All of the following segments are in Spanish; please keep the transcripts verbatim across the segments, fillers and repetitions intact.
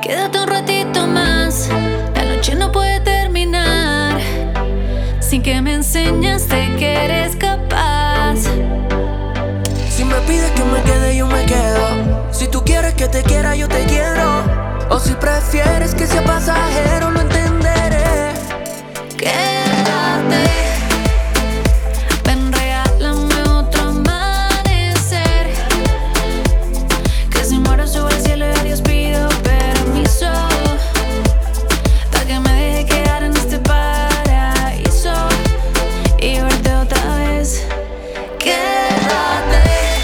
Quédate un ratito más, la noche no puede terminar sin que me enseñes de que eres capaz. Si me pides que me quede, yo me quedo. Si tú quieres que te quiera, yo te quiero. O si prefieres que sea pasajero, lo entenderé. Quédate, ven, regálame otro amanecer. Que si muero subo al cielo y a Dios pido permiso pa' que me deje quedar en este paraíso y verte otra vez. Quédate,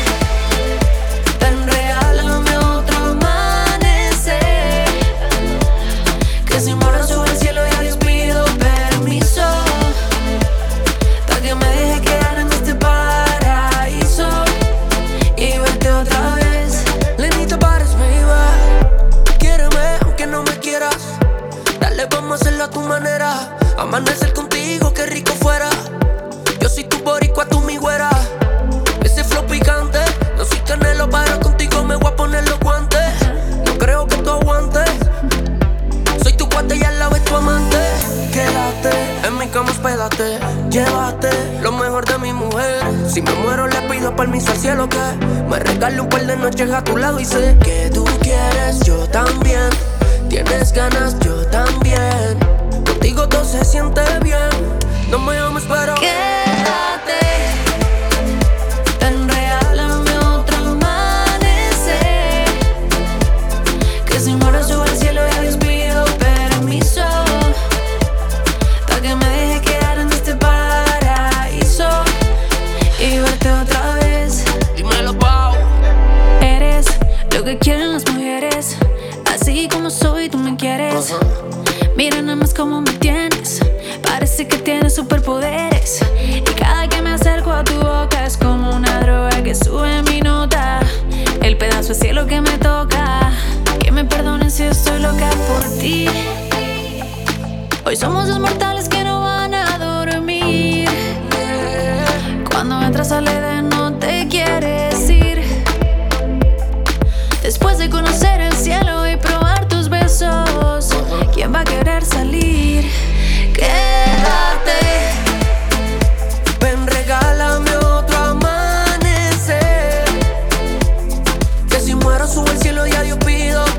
ven, regálame otro amanecer. Que si muero subo al cielo y a Dios pido permiso pa' que me deje quedar en este paraíso y verte otra vez. Lenita, pares, baby. Quiéreme aunque no me quieras. Dale, vamos a hacerlo a tu manera. Amanecer contigo, qué rico fuera. Yo soy tu boricua, tú mi güera. Ese flow picante, no soy Canelo, pero contigo me voy a poner los guantes. No creo que tú aguantes. Soy tu cuate y al lado es tu amante. Quédate, en mi cama hospédate. Llévate lo mejor de mi mujer. Si me muero le pido permiso al cielo que me regale un par de noches a tu lado. Y sé que tú quieres, yo también. Tienes ganas, yo también. Contigo todo se siente bien. No me ames pero Quédate, ven, regálame otro amanecer. Que si muero subo al cielo y a Dios pido permiso pa' que me deje quedar en este paraíso y verte otra vez. dímelo, Pau. Eres lo que quieren las mujeres, así como soy tú me quieres. Mira nada más cómo me tienes, parece que tienes superpoderes. Y cada que me acerco a tu boca es como una droga que sube mi nota. El pedazo de cielo que me toca, que me perdonen si estoy loca por ti. Hoy somos dos mortales que no van a dormir. Cuando entras al Edén no te quieres ir. Después de conocer el cielo y probar tus besos, ¿quién va a querer salir? Quédate, Ven, regálame otro amanecer. Que si muero subo al cielo y a Dios pido